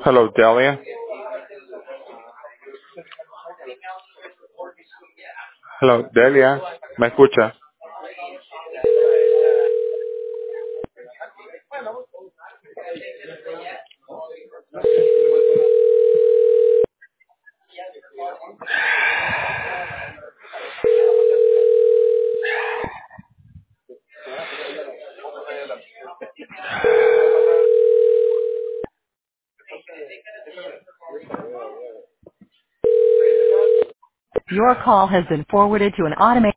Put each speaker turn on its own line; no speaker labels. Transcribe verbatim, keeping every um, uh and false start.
Hello, Delia. Hello, Delia. ¿Me escucha?
Your call has been forwarded to an automated